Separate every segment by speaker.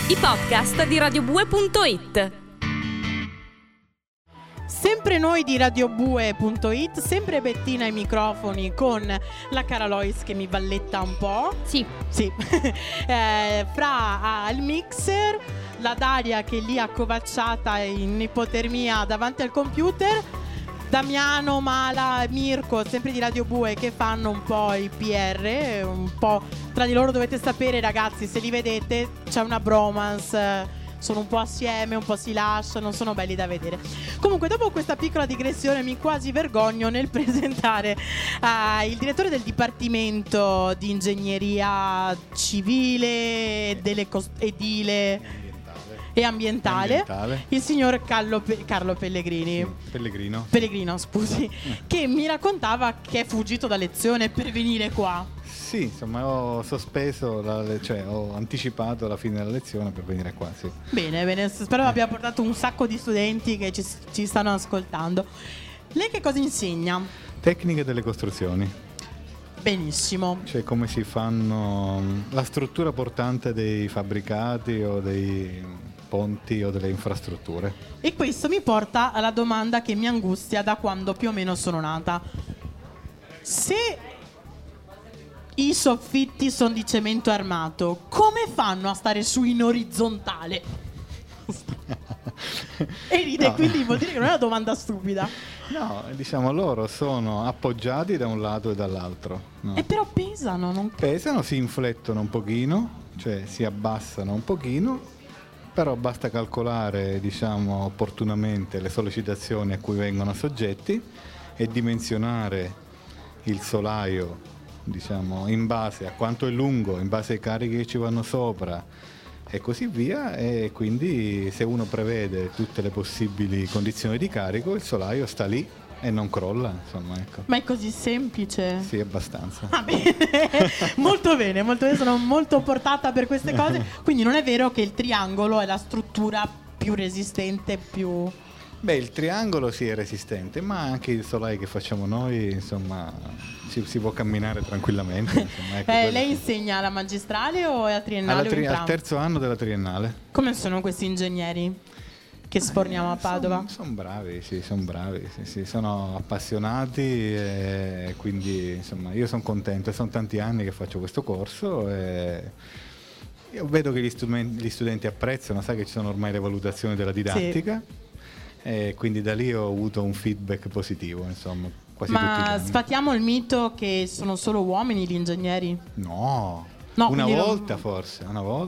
Speaker 1: i podcast di radiobue.it.
Speaker 2: Sempre noi di radiobue.it, sempre Bettina ai microfoni con la cara Lois che mi balletta un po'.
Speaker 1: Sì.
Speaker 2: Fra al mixer, la Daria che è lì accovacciata in ipotermia davanti al computer, Damiano, Mala, Mirko, sempre di Radio Bue, che fanno un po' i PR, un po' tra di loro. Dovete sapere, ragazzi, se li vedete c'è una bromance, sono un po' assieme, un po' si lasciano, sono belli da vedere. Comunque, dopo questa piccola digressione mi quasi vergogno nel presentare il direttore del Dipartimento di Ingegneria Civile, edile e ambientale, il signor Carlo Pellegrini.
Speaker 3: Sì,
Speaker 2: Pellegrino, scusi, che mi raccontava che è fuggito da lezione per venire qua.
Speaker 3: Sì, insomma, ho sospeso, ho anticipato la fine della lezione per venire qua, sì.
Speaker 2: Bene, spero abbia portato un sacco di studenti che ci stanno ascoltando. Lei che cosa insegna?
Speaker 3: Tecniche delle costruzioni.
Speaker 2: Benissimo.
Speaker 3: Cioè come si fanno la struttura portante dei fabbricati o dei ponti o delle infrastrutture.
Speaker 2: E questo mi porta alla domanda che mi angustia da quando più o meno sono nata. Se i soffitti sono di cemento armato, come fanno a stare su in orizzontale? E ride, no. Quindi vuol dire che non è una domanda stupida.
Speaker 3: No, diciamo loro sono appoggiati da un lato e dall'altro, no?
Speaker 2: E però pesano, non
Speaker 3: pesano, si inflettono un pochino, cioè si abbassano un pochino, però basta calcolare, diciamo, opportunamente le sollecitazioni a cui vengono soggetti e dimensionare il solaio, diciamo, in base a quanto è lungo, in base ai carichi che ci vanno sopra e così via, e quindi se uno prevede tutte le possibili condizioni di carico, il solaio sta lì e non crolla, insomma, ecco.
Speaker 2: Ma è così semplice?
Speaker 3: Sì, abbastanza.
Speaker 2: Ah, bene. Molto bene, sono molto portata per queste cose. Quindi non è vero che il triangolo è la struttura più resistente, più...
Speaker 3: Beh, il triangolo sì è resistente, ma anche il solaio che facciamo noi, insomma, si può camminare tranquillamente. Insomma, ecco,
Speaker 2: lei insegna alla magistrale o alla triennale?
Speaker 3: Al terzo anno della triennale.
Speaker 2: Come sono questi ingegneri che sforniamo a Padova?
Speaker 3: Sono bravi, sì, sono appassionati e quindi insomma io sono contento, sono tanti anni che faccio questo corso e io vedo che gli studenti apprezzano, sai che ci sono ormai le valutazioni della didattica. Sì. E quindi da lì ho avuto un feedback positivo, insomma, quasi tutti gli anni. Ma
Speaker 2: sfatiamo il mito che sono solo uomini gli ingegneri?
Speaker 3: No, una volta forse,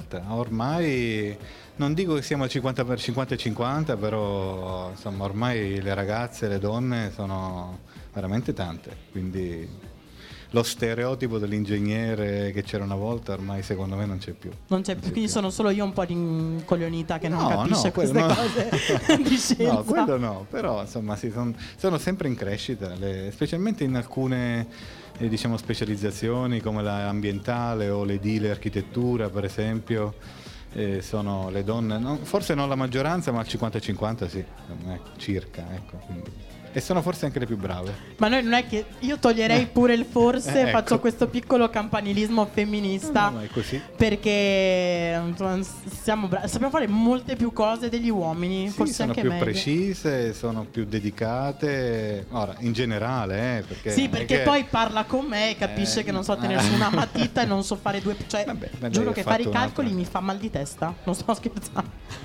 Speaker 3: ormai non dico che siamo al 50 e 50, però insomma ormai le ragazze e le donne sono veramente tante, quindi lo stereotipo dell'ingegnere che c'era una volta ormai secondo me non c'è più.
Speaker 2: Quindi sono solo io un po' rincoglionita che non capisce queste cose di scienza.
Speaker 3: No, quello no, però insomma sono sempre in crescita, specialmente in alcune diciamo specializzazioni come l'ambientale o l'edile architettura per esempio. Sono le donne, forse non la maggioranza, ma al 50-50 sì, circa, ecco, quindi. E sono forse anche le più brave. Ma noi non è che io toglierei pure il forse, ecco. Faccio questo piccolo campanilismo femminista. No, è così. Perché sappiamo fare molte più cose degli uomini, sì, forse anche meglio. Sono più precise, sono più dedicate. Ora, in generale, perché sì, perché poi parla con me e capisce che non so tenere su una matita e non so fare due, cioè giuro che fare i calcoli mi fa mal di testa, non sto scherzando.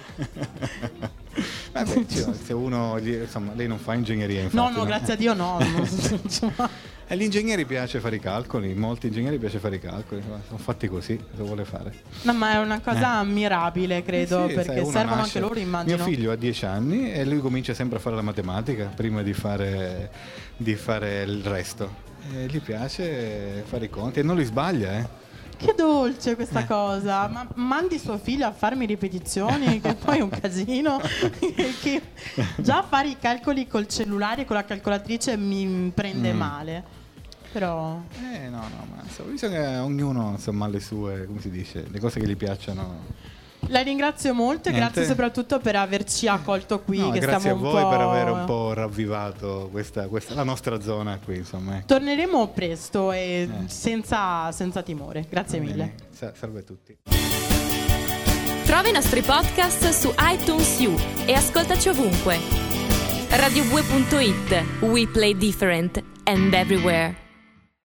Speaker 3: Vabbè, se uno, insomma, lei non fa ingegneria, infatti, no, grazie a Dio no. Agli ingegneri piace fare i calcoli, molti ingegneri piace fare i calcoli, sono fatti così, lo vuole fare. No, ma è una cosa ammirabile, credo, sì, perché servono anche loro, immagino. Mio figlio ha 10 anni e lui comincia sempre a fare la matematica prima di fare il resto. E gli piace fare i conti e non li sbaglia, Che dolce questa cosa. Ma mandi suo figlio a farmi ripetizioni, che poi è un casino. Che già fare i calcoli col cellulare e con la calcolatrice mi prende male. Però no, ma visto che ognuno insomma ha le sue, come si dice, le cose che gli piacciono. La ringrazio molto e grazie soprattutto per averci accolto qui. No, che grazie stiamo a voi per aver un po' ravvivato questa la nostra zona qui, insomma. Torneremo presto e senza timore. Grazie mille. Salve a tutti.
Speaker 1: Trova i nostri podcast su iTunes U e ascoltaci ovunque. radiobue.it. We play different and everywhere.